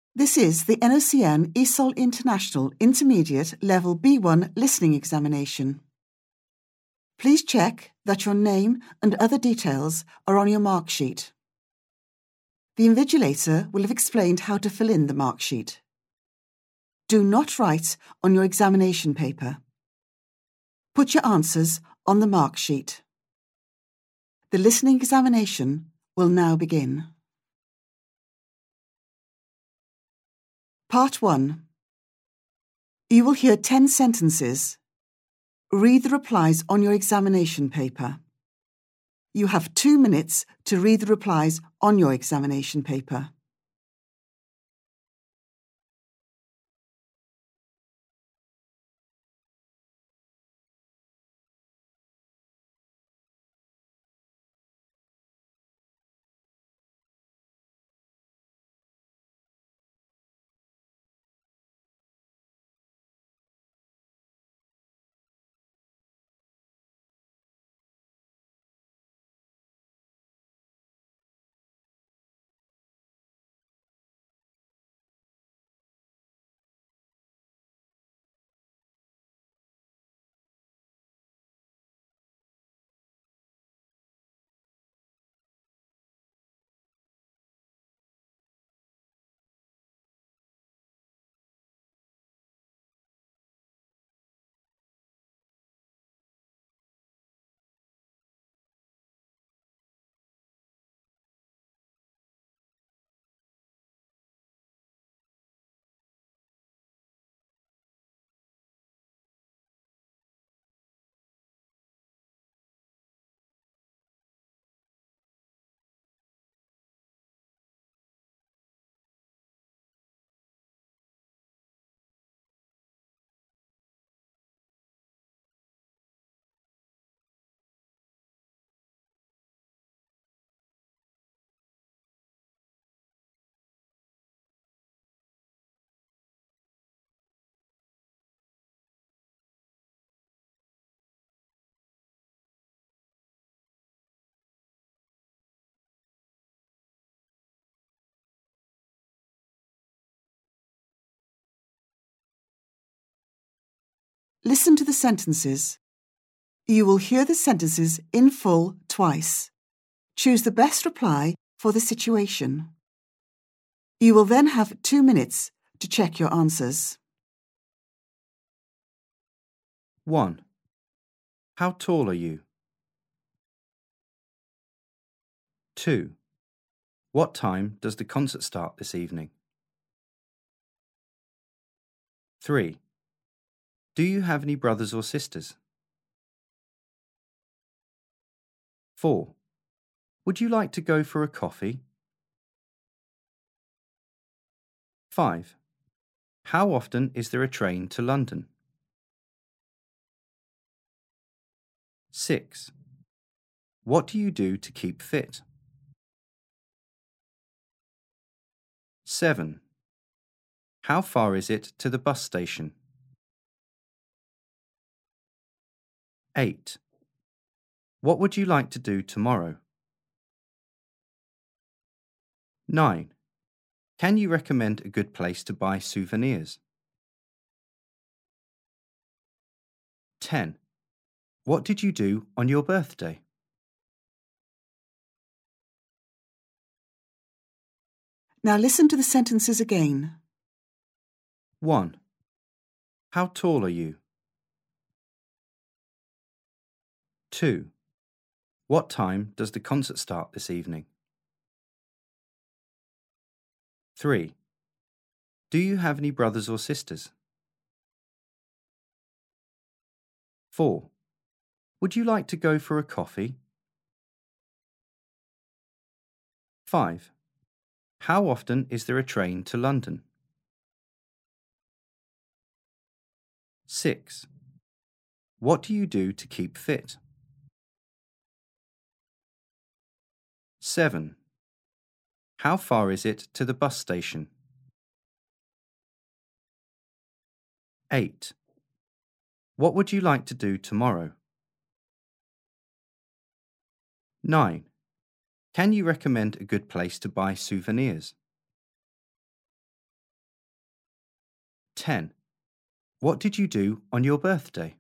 This is the NOCN ESOL International Intermediate Level B1 Listening Examination. Please check that your name and other details are on your mark sheet. The invigilator will have explained how to fill in the mark sheet. Do not write on your examination paper. Put your answers on the mark sheet. The listening examination will now begin. Part 1. You will hear 10 sentences. Read the replies on your examination paper. You have 2 minutes to read the replies on your examination paper. Listen to the sentences. You will hear the sentences in full twice. Choose the best reply for the situation. You will then have 2 minutes to check your answers. 1. How tall are you? 2. What time does the concert start this evening? 3. Do you have any brothers or sisters? 4. Would you like to go for a coffee? 5. How often is there a train to London? 6. What do you do to keep fit? 7. How far is it to the bus station? 8. What would you like to do tomorrow? 9. Can you recommend a good place to buy souvenirs? 10. What did you do on your birthday? Now listen to the sentences again. 1. How tall are you? 2. What time does the concert start this evening? 3. Do you have any brothers or sisters? 4. Would you like to go for a coffee? 5. How often is there a train to London? 6. What do you do to keep fit? 7. How far is it to the bus station? 8. What would you like to do tomorrow? 9. Can you recommend a good place to buy souvenirs? 10. What did you do on your birthday?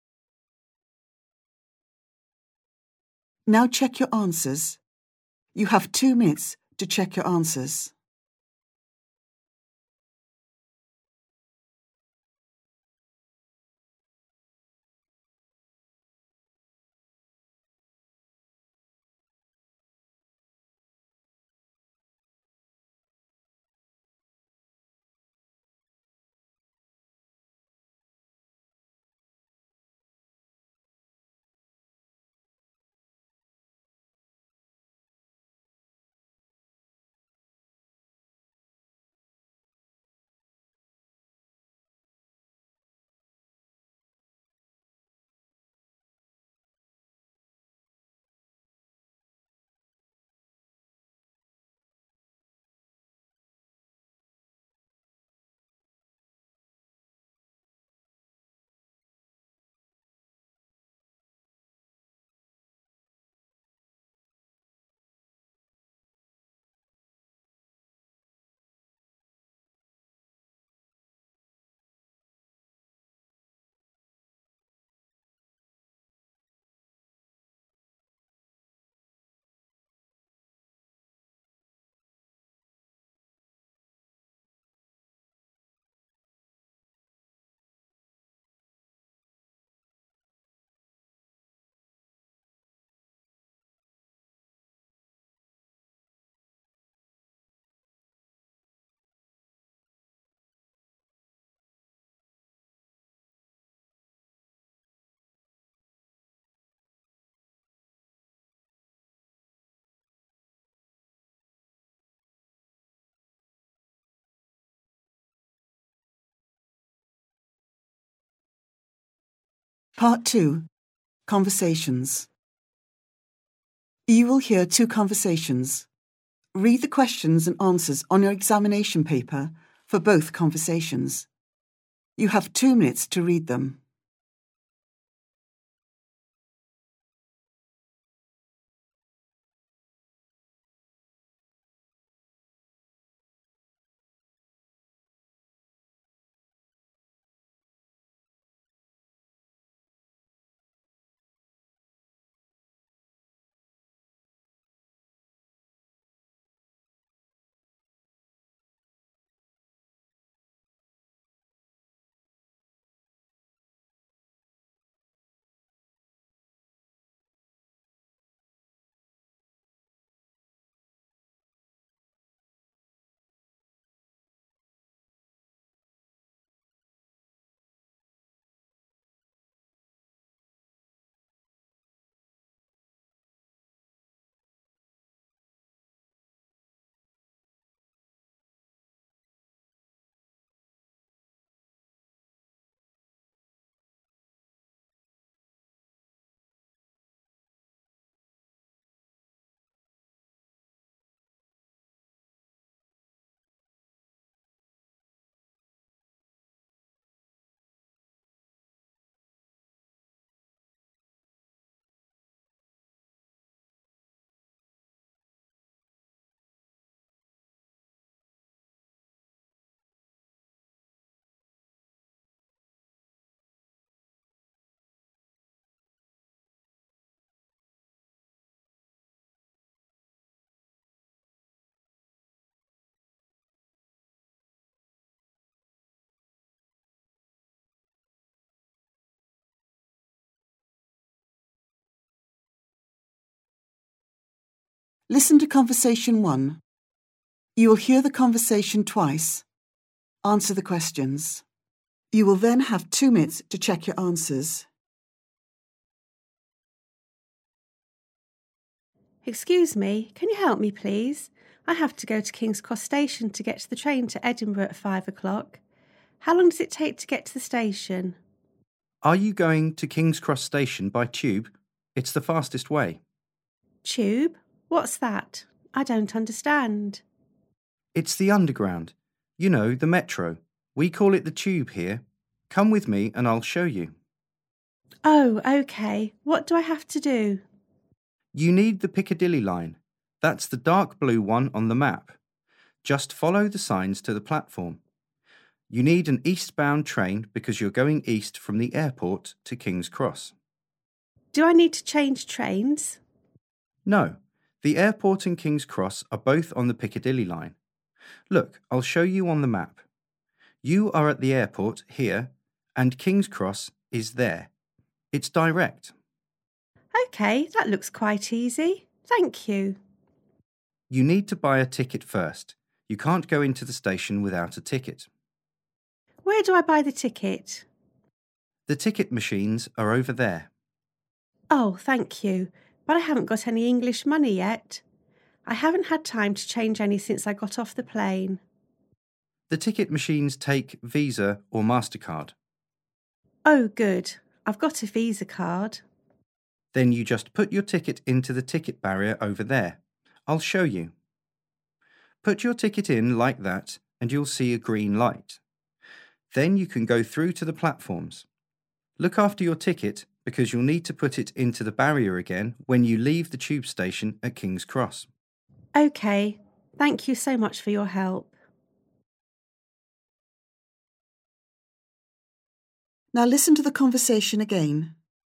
Now check your answers. You have 2 minutes to check your answers. Part 2. Conversations. You will hear 2 conversations. Read the questions and answers on your examination paper for both conversations. You have 2 minutes to read them. Listen to Conversation 1. You will hear the conversation twice. Answer the questions. You will then have 2 minutes to check your answers. Excuse me, can you help me, please? I have to go to King's Cross Station to get to the train to Edinburgh at 5 o'clock. How long does it take to get to the station? Are you going to King's Cross Station by tube? It's the fastest way. Tube? What's that? I don't understand. It's the underground. You know, the metro. We call it the tube here. Come with me and I'll show you. Oh, OK. What do I have to do? You need the Piccadilly line. That's the dark blue one on the map. Just follow the signs to the platform. You need an eastbound train because you're going east from the airport to King's Cross. Do I need to change trains? No, the airport and King's Cross are both on the Piccadilly line. Look, I'll show you on the map. You are at the airport here, and King's Cross is there. It's direct. OK, that looks quite easy. Thank you. You need to buy a ticket first. You can't go into the station without a ticket. Where do I buy the ticket? The ticket machines are over there. Oh, thank you, but I haven't got any English money yet. I haven't had time to change any since I got off the plane. The ticket machines take Visa or MasterCard. Oh, good. I've got a Visa card. Then you just put your ticket into the ticket barrier over there. I'll show you. Put your ticket in like that and you'll see a green light. Then you can go through to the platforms. Look after your ticket because you'll need to put it into the barrier again when you leave the tube station at King's Cross. OK, thank you so much for your help. Now listen to the conversation again.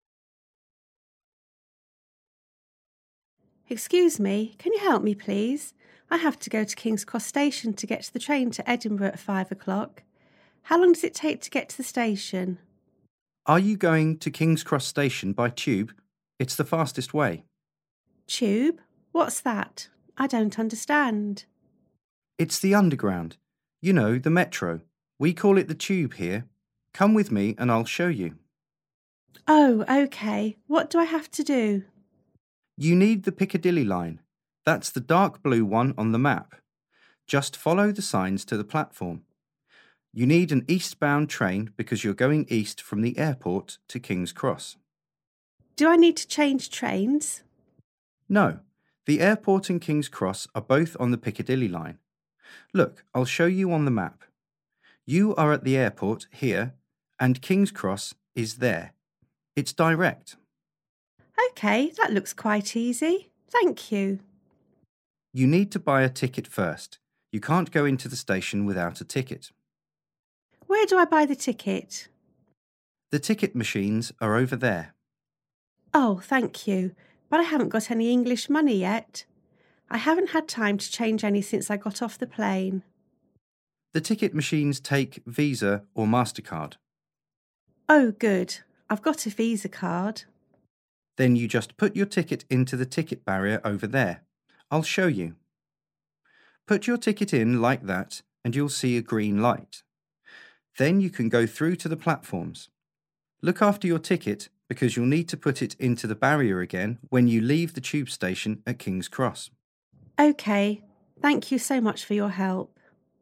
Excuse me, can you help me please? I have to go to King's Cross Station to get to the train to Edinburgh at 5 o'clock. How long does it take to get to the station? Are you going to King's Cross Station by tube? It's the fastest way. Tube? What's that? I don't understand. It's the Underground. You know, the metro. We call it the tube here. Come with me and I'll show you. Oh, OK. What do I have to do? You need the Piccadilly line. That's the dark blue one on the map. Just follow the signs to the platform. You need an eastbound train because you're going east from the airport to King's Cross. Do I need to change trains? No, the airport and King's Cross are both on the Piccadilly line. Look, I'll show you on the map. You are at the airport here, and King's Cross is there. It's direct. OK, that looks quite easy. Thank you. You need to buy a ticket first. You can't go into the station without a ticket. Where do I buy the ticket? The ticket machines are over there. Oh, thank you, but I haven't got any English money yet. I haven't had time to change any since I got off the plane. The ticket machines take Visa or MasterCard. Oh, good. I've got a Visa card. Then you just put your ticket into the ticket barrier over there. I'll show you. Put your ticket in like that and you'll see a green light. Then you can go through to the platforms. Look after your ticket because you'll need to put it into the barrier again when you leave the tube station at King's Cross. OK, thank you so much for your help.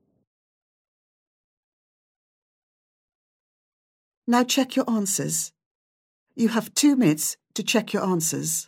Now check your answers. You have 2 minutes to check your answers.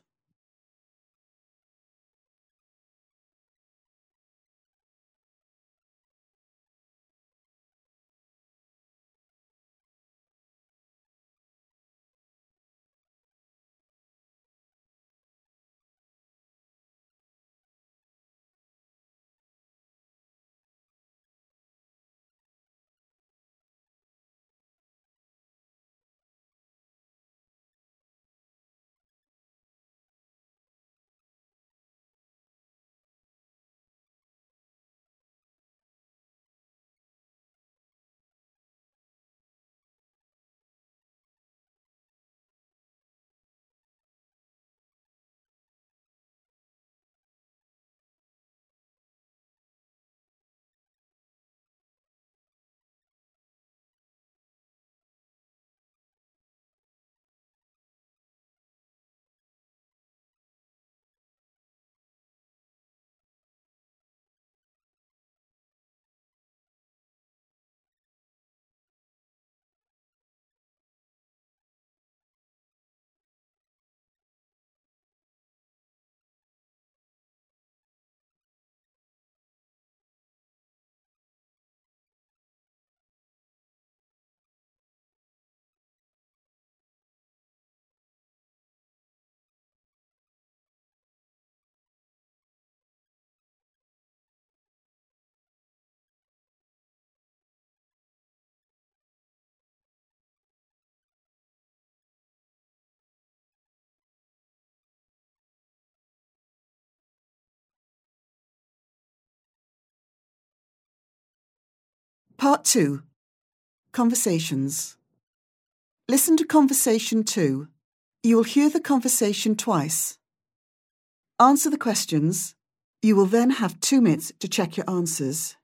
Part 2. Conversations. Listen to Conversation 2. You will hear the conversation twice. Answer the questions. You will then have 2 minutes to check your answers.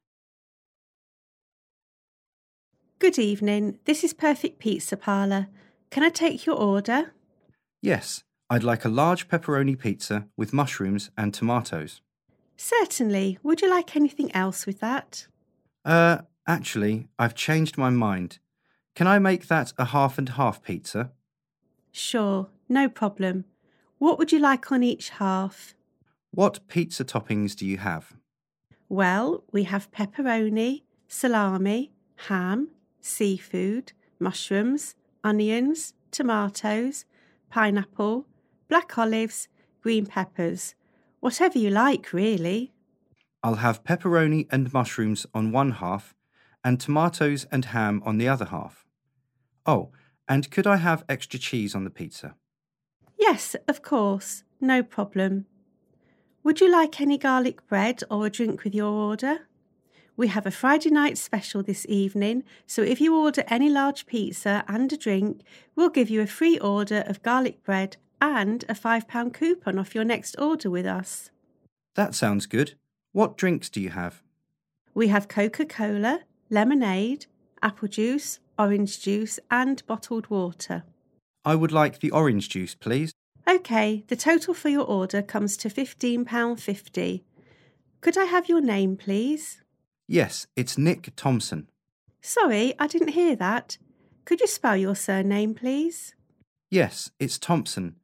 Good evening, this is Perfect Pizza Parlour. Can I take your order? Yes, I'd like a large pepperoni pizza with mushrooms and tomatoes. Certainly. Would you like anything else with that? Actually, I've changed my mind. Can I make that a half and half pizza? Sure, no problem. What would you like on each half? What pizza toppings do you have? Well, we have pepperoni, salami, ham, seafood, mushrooms, onions, tomatoes, pineapple, black olives, green peppers. Whatever you like, really. I'll have pepperoni and mushrooms on one half and tomatoes and ham on the other half. Oh, and could I have extra cheese on the pizza? Yes, of course, no problem. Would you like any garlic bread or a drink with your order? We have a Friday night special this evening, so if you order any large pizza and a drink, we'll give you a free order of garlic bread and a £5 coupon off your next order with us. That sounds good. What drinks do you have? We have Coca-Cola, lemonade, apple juice, orange juice and bottled water. I would like the orange juice, please. OK, the total for your order comes to £15.50. Could I have your name, please? Yes, it's Nick Thompson. Sorry, I didn't hear that. Could you spell your surname, please? Yes, it's Thompson.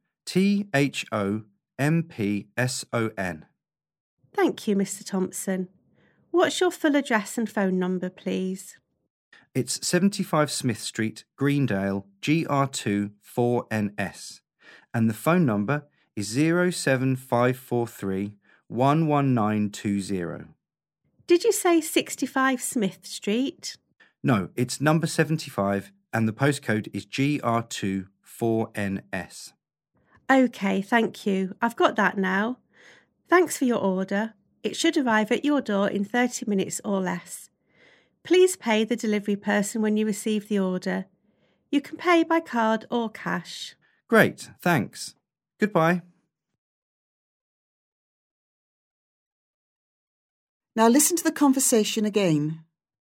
Thompson. Thank you, Mr. Thompson. What's your full address and phone number, please? It's 75 Smith Street, Greendale, GR2 4NS. And the phone number is 07543 11920. Did you say 65 Smith Street? No, it's number 75 and the postcode is GR2 4NS. OK, thank you. I've got that now. Thanks for your order. It should arrive at your door in 30 minutes or less. Please pay the delivery person when you receive the order. You can pay by card or cash. Great, thanks. Goodbye. Now listen to the conversation again.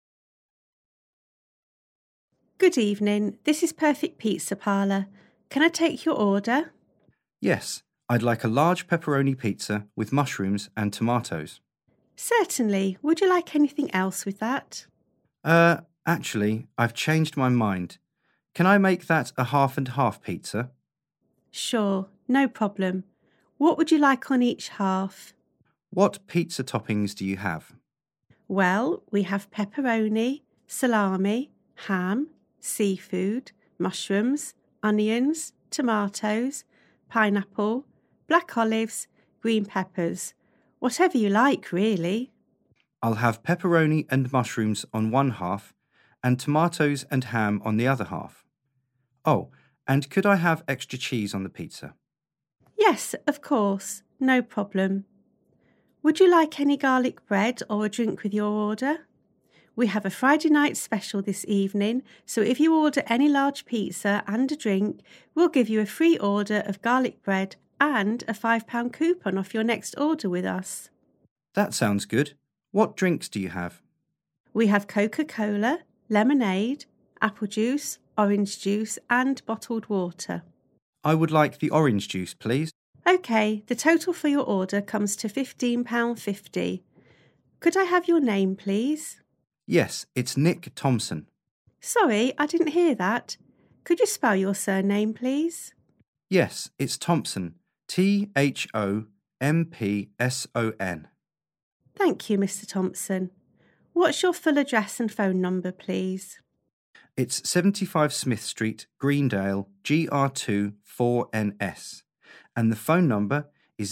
Good evening, this is Perfect Pizza Parlour. Can I take your order? Yes, I'd like a large pepperoni pizza with mushrooms and tomatoes. Certainly. Would you like anything else with that? Actually, I've changed my mind. Can I make that a half and half pizza? Sure, no problem. What would you like on each half? What pizza toppings do you have? Well, we have pepperoni, salami, ham, seafood, mushrooms, onions, tomatoes, pineapple, black olives, green peppers. Whatever you like, really. I'll have pepperoni and mushrooms on one half and tomatoes and ham on the other half. Oh, and could I have extra cheese on the pizza? Yes, of course, no problem. Would you like any garlic bread or a drink with your order? We have a Friday night special this evening, so if you order any large pizza and a drink, we'll give you a free order of garlic bread and a £5 coupon off your next order with us. That sounds good. What drinks do you have? We have Coca-Cola, lemonade, apple juice, orange juice and bottled water. I would like the orange juice, please. OK, the total for your order comes to £15.50. Could I have your name, please? Yes, it's Nick Thompson. Sorry, I didn't hear that. Could you spell your surname, please? Yes, it's Thompson. Thompson. Thank you, Mr. Thompson. What's your full address and phone number, please? It's 75 Smith Street, Greendale, GR2 4NS. And the phone number is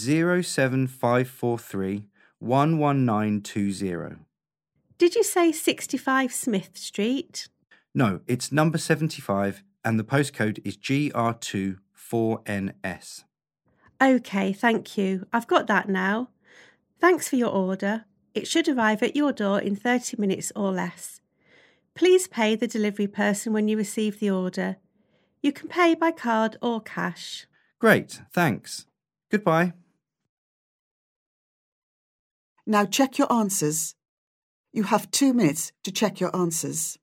07543 11920. Did you say 65 Smith Street? No, it's number 75 and the postcode is GR2 4NS. OK, thank you. I've got that now. Thanks for your order. It should arrive at your door in 30 minutes or less. Please pay the delivery person when you receive the order. You can pay by card or cash. Great, thanks. Goodbye. Now check your answers. You have 2 minutes to check your answers.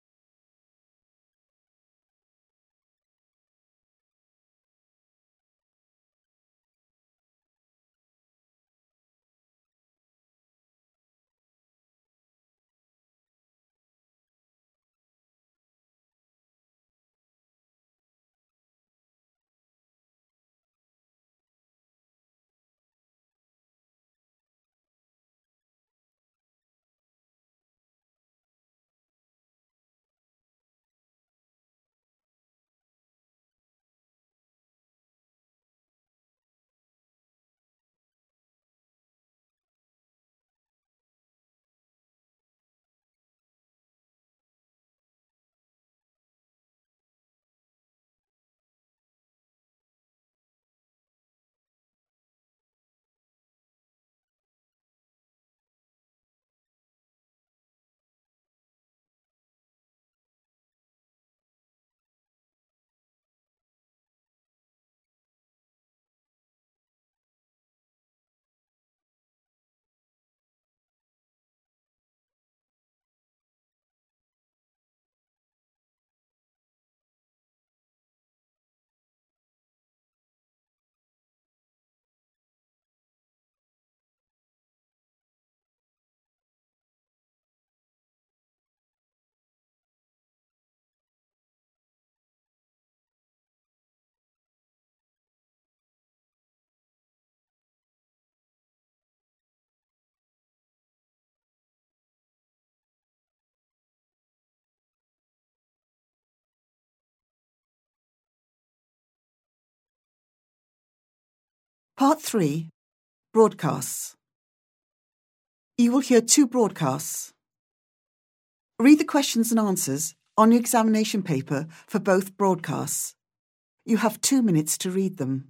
Part 3. Broadcasts. You will hear 2 broadcasts. Read the questions and answers on your examination paper for both broadcasts. You have 2 minutes to read them.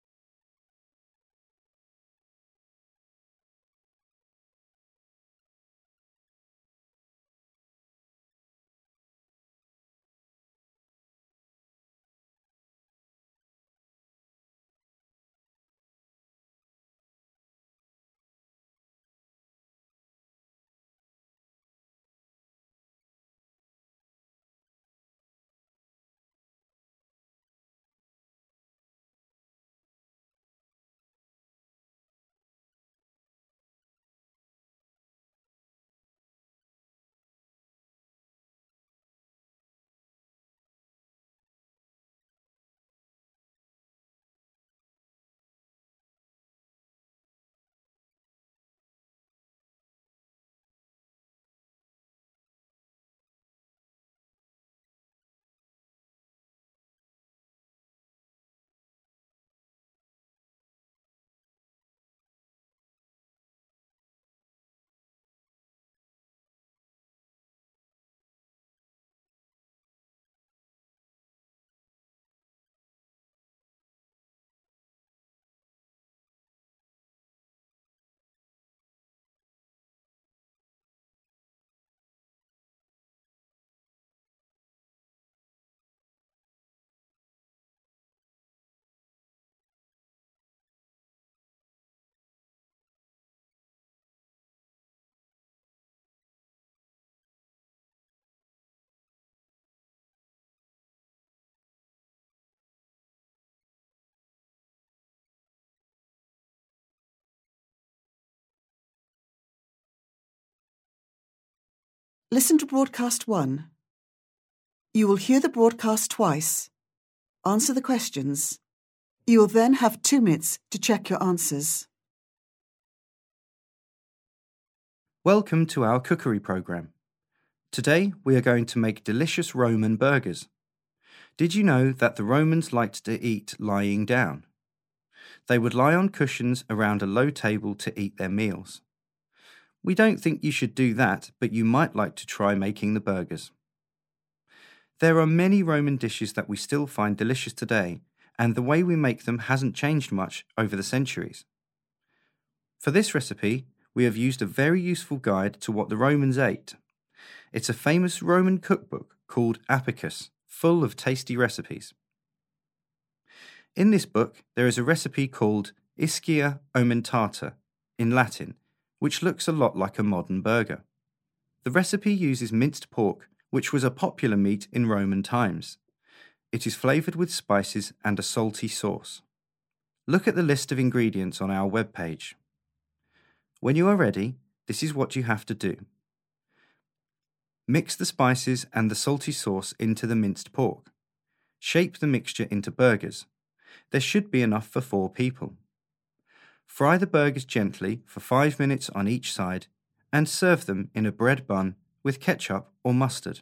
Listen to broadcast 1. You will hear the broadcast twice. Answer the questions. You will then have 2 minutes to check your answers. Welcome to our cookery program. Today we are going to make delicious Roman burgers. Did you know that the Romans liked to eat lying down? They would lie on cushions around a low table to eat their meals. We don't think you should do that, but you might like to try making the burgers. There are many Roman dishes that we still find delicious today, and the way we make them hasn't changed much over the centuries. For this recipe, we have used a very useful guide to what the Romans ate. It's a famous Roman cookbook called Apicius, full of tasty recipes. In this book, there is a recipe called Ischia aumentata in Latin, which looks a lot like a modern burger. The recipe uses minced pork, which was a popular meat in Roman times. It is flavoured with spices and a salty sauce. Look at the list of ingredients on our webpage. When you are ready, this is what you have to do. Mix the spices and the salty sauce into the minced pork. Shape the mixture into burgers. There should be enough for 4 people. Fry the burgers gently for 5 minutes on each side and serve them in a bread bun with ketchup or mustard.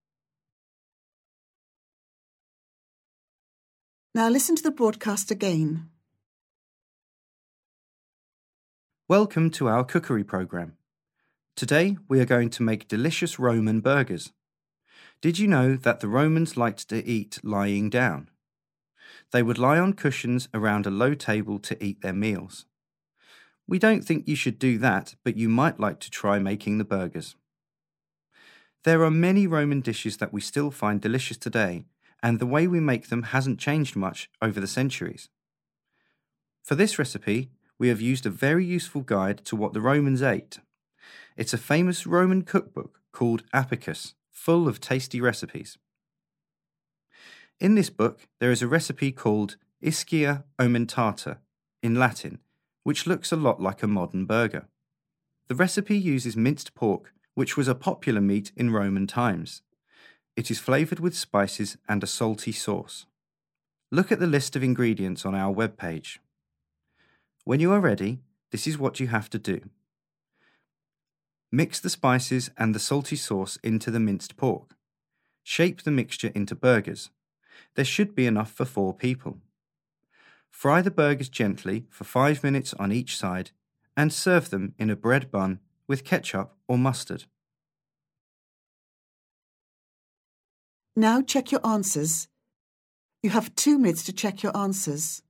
Now listen to the broadcast again. Welcome to our cookery program. Today we are going to make delicious Roman burgers. Did you know that the Romans liked to eat lying down? They would lie on cushions around a low table to eat their meals. We don't think you should do that, but you might like to try making the burgers. There are many Roman dishes that we still find delicious today, and the way we make them hasn't changed much over the centuries. For this recipe, we have used a very useful guide to what the Romans ate. It's a famous Roman cookbook called Apicius, full of tasty recipes. In this book, there is a recipe called Ischia aumentata in Latin, which looks a lot like a modern burger. The recipe uses minced pork, which was a popular meat in Roman times. It is flavoured with spices and a salty sauce. Look at the list of ingredients on our webpage. When you are ready, this is what you have to do. Mix the spices and the salty sauce into the minced pork. Shape the mixture into burgers. There should be enough for 4 people. Fry the burgers gently for 5 minutes on each side and serve them in a bread bun with ketchup or mustard. Now check your answers. You have 2 minutes to check your answers.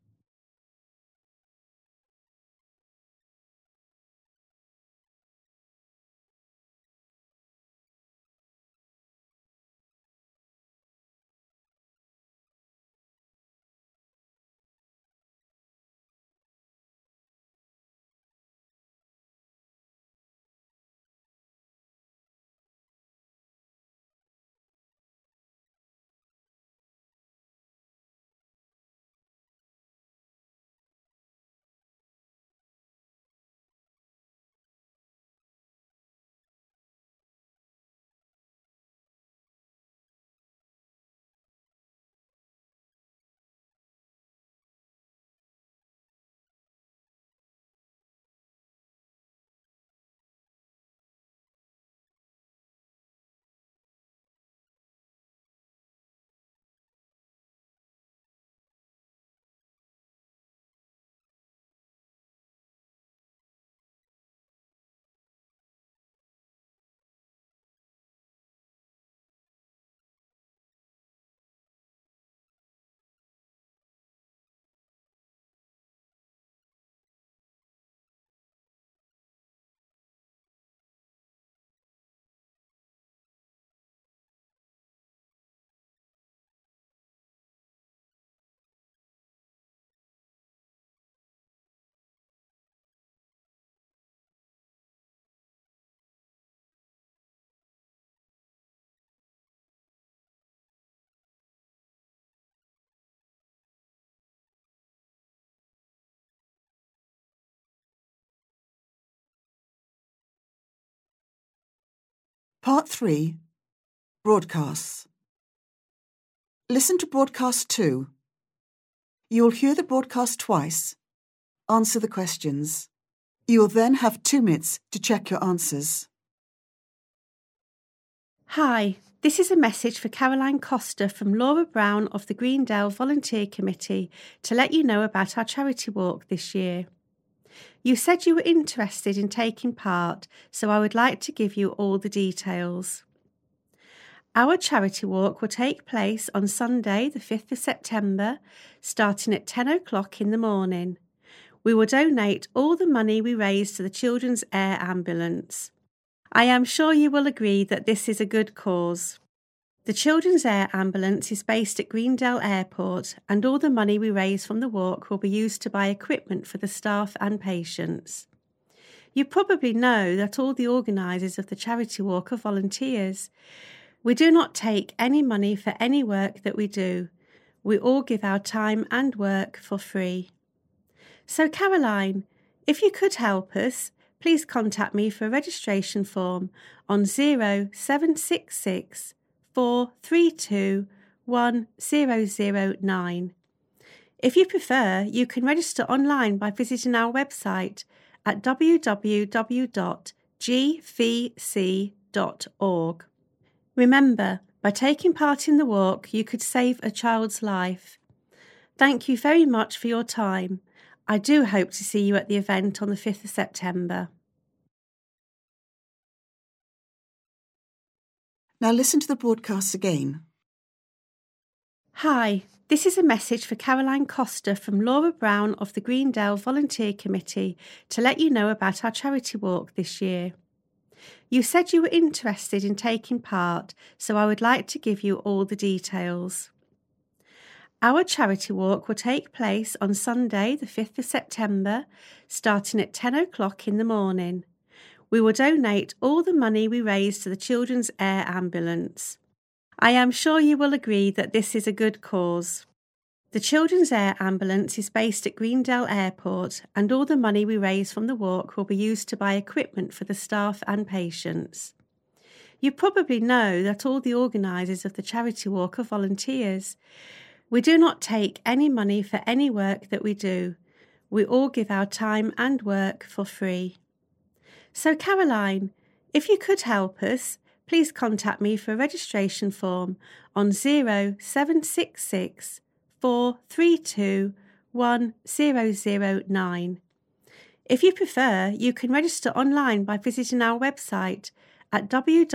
Part 3. Broadcasts. Listen to broadcast 2. You will hear the broadcast twice. Answer the questions. You will then have 2 minutes to check your answers. Hi, this is a message for Caroline Costa from Laura Brown of the Greendale Volunteer Committee to let you know about our charity walk this year. You said you were interested in taking part, so I would like to give you all the details. Our charity walk will take place on Sunday, the 5th of September, starting at 10 o'clock in the morning. We will donate all the money we raise to the Children's Air Ambulance. I am sure you will agree that this is a good cause. The Children's Air Ambulance is based at Greendale Airport, and all the money we raise from the walk will be used to buy equipment for the staff and patients. You probably know that all the organisers of the charity walk are volunteers. We do not take any money for any work that we do. We all give our time and work for free. So, Caroline, if you could help us, please contact me for a registration form on 0766 432 1009. If you prefer, you can register online by visiting our website at www.gvc.org. Remember, by taking part in the walk, you could save a child's life. Thank you very much for your time. I do hope to see you at the event on the 5th of September. Now listen to the broadcasts again. Hi, this is a message for Caroline Costa from Laura Brown of the Greendale Volunteer Committee to let you know about our charity walk this year. You said you were interested in taking part, so I would like to give you all the details. Our charity walk will take place on Sunday, the 5th of September, starting at 10 o'clock in the morning. We will donate all the money we raise to the Children's Air Ambulance. I am sure you will agree that this is a good cause. The Children's Air Ambulance is based at Greendale Airport, and all the money we raise from the walk will be used to buy equipment for the staff and patients. You probably know that all the organisers of the charity walk are volunteers. We do not take any money for any work that we do. We all give our time and work for free. So, Caroline, if you could help us, please contact me for a registration form on 0766 432 1009. If you prefer, you can register online by visiting our website at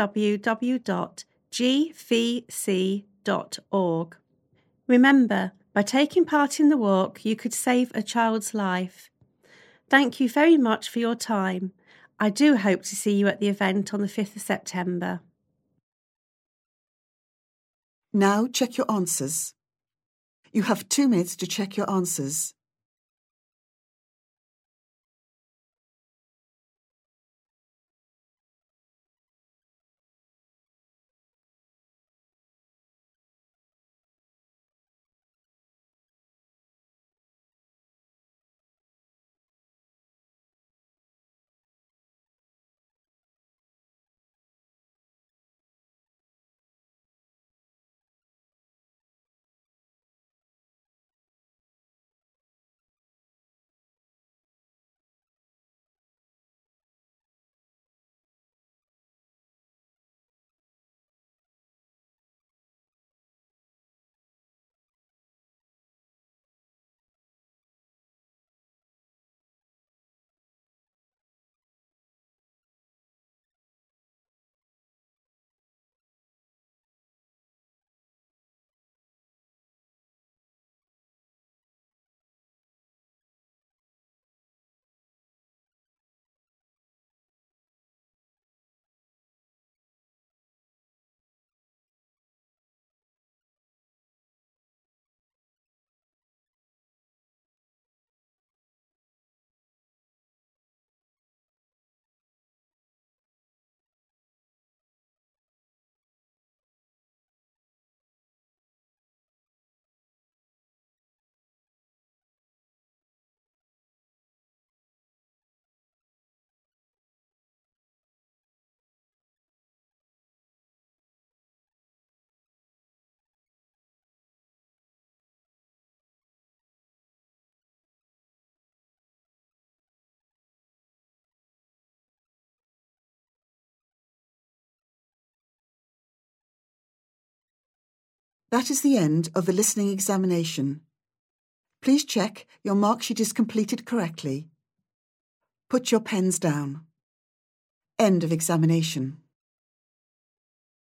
www.gvc.org. Remember, by taking part in the walk, you could save a child's life. Thank you very much for your time. I do hope to see you at the event on the 5th of September. Now check your answers. You have 2 minutes to check your answers. That is the end of the listening examination. Please check your mark sheet is completed correctly. Put your pens down. End of examination.